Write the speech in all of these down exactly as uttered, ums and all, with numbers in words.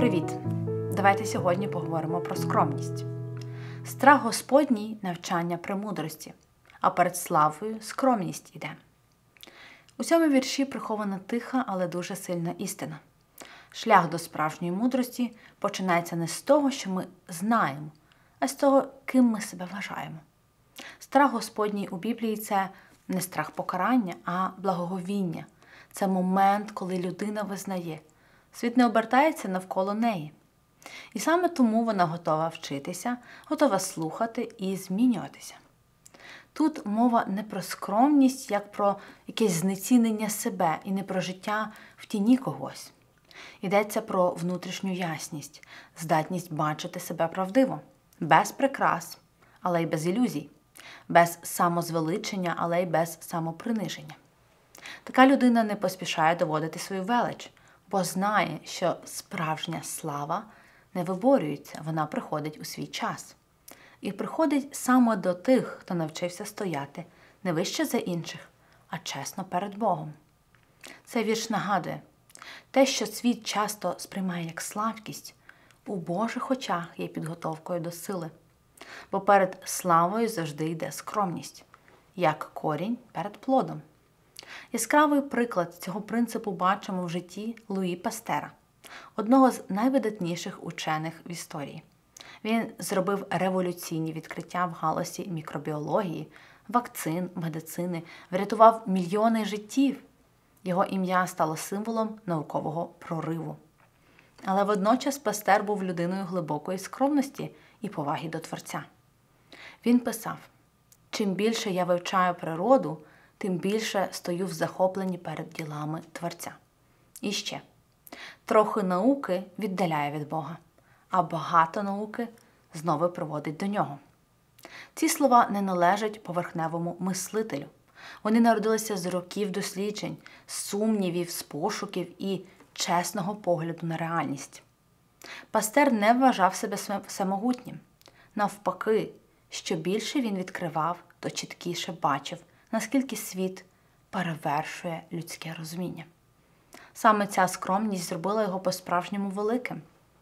Привіт! Давайте сьогодні поговоримо про скромність. Страх Господній – навчання премудрості, а перед славою скромність іде. У цьому вірші прихована тиха, але дуже сильна істина. Шлях до справжньої мудрості починається не з того, що ми знаємо, а з того, ким ми себе вважаємо. Страх Господній у Біблії – це не страх покарання, а благоговіння. Це момент, коли людина визнає – світ не обертається навколо неї. І саме тому вона готова вчитися, готова слухати і змінюватися. Тут мова не про скромність, як про якесь знецінення себе і не про життя в тіні когось. Йдеться про внутрішню ясність, здатність бачити себе правдиво, без прикрас, але й без ілюзій, без самозвеличення, але й без самоприниження. Така людина не поспішає доводити свою велич, бо знає, що справжня слава не виборюється, вона приходить у свій час. І приходить саме до тих, хто навчився стояти не вище за інших, а чесно перед Богом. Цей вірш нагадує, те, що світ часто сприймає як слабкість, у Божих очах є підготовкою до сили. Бо перед славою завжди йде скромність, як корінь перед плодом. Яскравий приклад цього принципу бачимо в житті Луї Пастера, одного з найвидатніших учених в історії. Він зробив революційні відкриття в галузі мікробіології, вакцин, медицини, врятував мільйони життів. Його ім'я стало символом наукового прориву. Але водночас Пастер був людиною глибокої скромності і поваги до Творця. Він писав: «Чим більше я вивчаю природу, тим більше стою в захопленні перед ділами Творця». І ще. Трохи науки віддаляє від Бога, а багато науки знову приводить до Нього. Ці слова не належать поверхневому мислителю. Вони народилися з років досліджень, сумнівів, з пошуків і чесного погляду на реальність. Пастер не вважав себе всемогутнім. Навпаки, що більше він відкривав, то чіткіше бачив, наскільки світ перевершує людське розуміння. Саме ця скромність зробила його по-справжньому великим.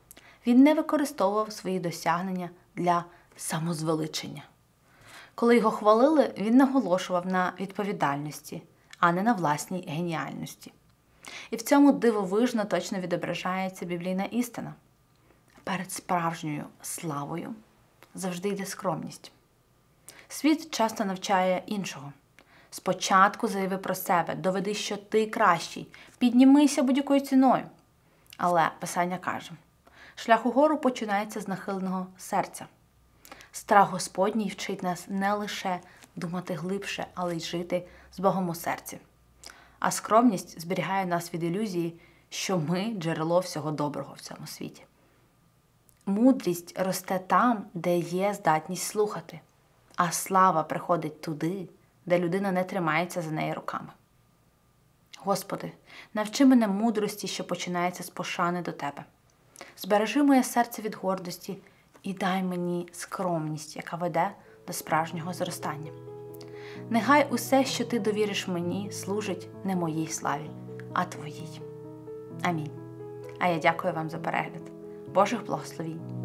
Він не використовував свої досягнення для самозвеличення. Коли його хвалили, він наголошував на відповідальності, а не на власній геніальності. І в цьому дивовижно точно відображається біблійна істина. Перед справжньою славою завжди йде скромність. Світ часто навчає іншого. Спочатку заяви про себе, доведи, що ти кращий, піднімися будь-якою ціною. Але Писання каже, шлях угору починається з нахиленого серця. Страх Господній вчить нас не лише думати глибше, але й жити з Богом у серці. А скромність зберігає нас від ілюзії, що ми – джерело всього доброго в цьому світі. Мудрість росте там, де є здатність слухати, а слава приходить туди, де людина не тримається за неї руками. Господи, навчи мене мудрості, що починається з пошани до Тебе. Збережи моє серце від гордості і дай мені скромність, яка веде до справжнього зростання. Нехай усе, що Ти довіриш мені, служить не моїй славі, а Твоїй. Амінь. А я дякую вам за перегляд. Божих благословінь.